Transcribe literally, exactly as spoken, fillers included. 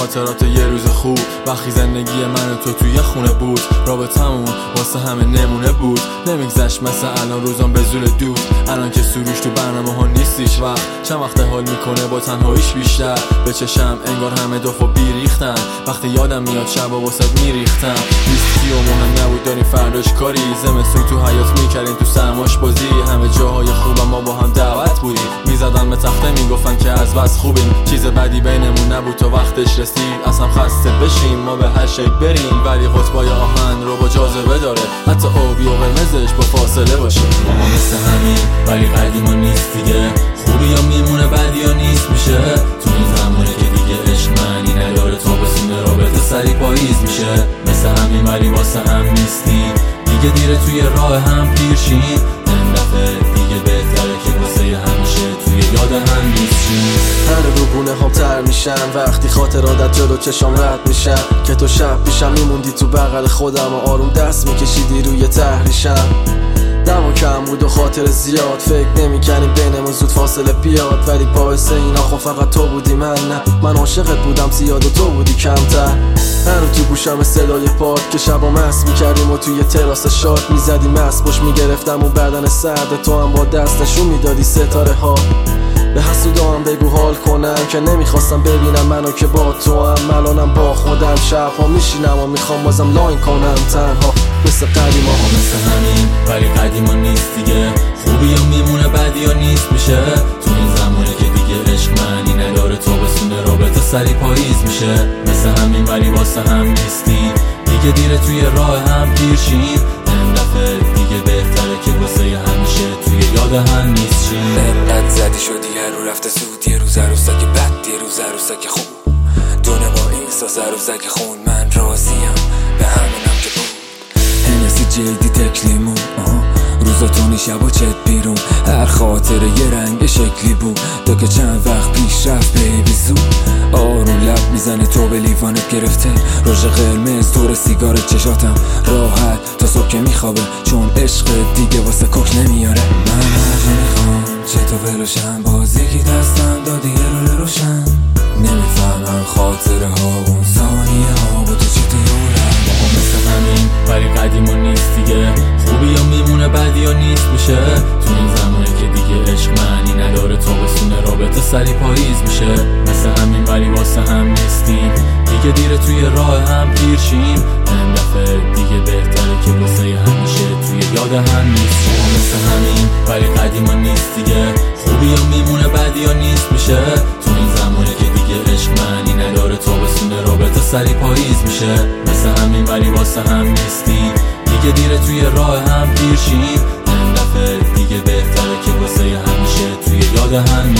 خاطرات یه روز خوب، وقتی زندگی من و تو توی خونه بود. رابطمون واسه همه نمونه بود، نمیگذشت مثل الان روزان به زور دود. الان که سروش تو برنامه ها نیستیش وقت، چند وقت حال میکنه با تنهاییش بیشتر. به چشم انگار همه دفعه بیریختن، وقتی یادم میاد شبا واسه میریختم. لیستی و مهم نبود داریم فرداش کاری، زمستون تو حیات میکردیم تو سرماش بازی. همه جاهای خوبم ما با هم دعوت بودیم، میزدن به تخته میگفتن که از بس خوبیم. چیز بدی بینمون نبود تا وقتش رسید، اصلا خسته بشیم ما به هر شی بریم. ولی قطبای آهن رو با جاذبه داره، حتی آبی و قرمزش با فاصله باشه. ما مثل همین ولی قدیما نیست دیگه، خوبی یا میمونه بدی یا نیست میشه. تو این زمانه که دیگه عشق معنی نداره، تا بسونه رابطه سری پاییز میشه. مثل همین ولی واسه هم نیستیم دیگه، دیره توی راه هم پیر شیم. این دفعه دیگه بهتره که واسه همیشه توی یاد هم نیستیم. هر روبونه هم تر میشن وقتی خاطرات جلو چشام رد میشن، که تو شب پیشم میموندی تو بغل خودم و آروم دست میکشیدی روی تهریشم. دما کم بود و خاطر زیاد، فکر نمی کنیم بینمون زود فاصله بیاد. ولی باعث اینا خب فقط تو بودی، من نه. من عاشقت بودم زیاد و تو بودی کمتر. هر رو تو گوشم صدای پاد که شبا مست میکردیم و توی تراس شاد میزدیم مست باش میگرفتم و بدن سرد تو هم با دست نشون میدادی ستاره ها. به حسودا هم بگو حال کنم که نمیخواستم ببینم منو که با تو هم. الانم با خودم شب ها میشینم و میخوام بازم لاین کنم تنها مثل قدیما. مثل همین ولی قدیما نیست دیگه، خوبی یا میمونه بدی یا نیست میشه. تو این زمانه که دیگه عشق معنی نداره، تا بسونه رابطه سری پاییز میشه. مثل همین ولی واسه هم نیستیم دیگه، دیره توی راه هم پیر شیم. این دفعه دیگه بهتره که واسه همیشه توی یاد هم نیستیم. انقدر زدی شدی هر رو رفته زود، یه روز عروسک بد یه روز عروسک خوب. دونه با این ساز عروسک خون، من راضیم به همونم که بود. هنسی جیدی تکلیمون روزاتونی شب چت بیرون، هر خاطره یه رنگ شکلی بود. تا که چند وقت پیش رفت بیبی زود، آروم لب میزنه تو به لیوانت گرفته. روژ قرمز دور سیگار چشاتم راحت تا صبح که میخوابه، چون عشق دیگه واسه کوک نمیاره. من هرچه میخوام چه تو بلوشم، بازی که دستم دادی یه رول روشن. نمیفهمم خاطره ها اون ثانیه ها با تو چطورم. مثل همین ولی قدیما نیست دیگه، خوبی یا میمونه بدی یا نیست میشه. تو این زمانه که دیگه عشق معنی نداره، تا بسونه رابطه سری پاییز میشه. مثل همین ولی واسه هم نیستیم دیگه، دیره توی راه هم پیر شیم. این دفعه دیگه بهتره که واسه همیشه توی یاد هم نیستیم. مثل همین ولی قدیما نیست دیگه، خوبی یا میمونه بدی یا نیست میشه. تو این زمانه که دیگه عشق معنی نداره، تا بسونه رابطه سری پاییز میشه. مثل همین ولی واسه هم نیستیم دیگه، دیره توی راه هم پیر شیم. این دفعه دیگه بهتره که واسه همیشه توی یاد هم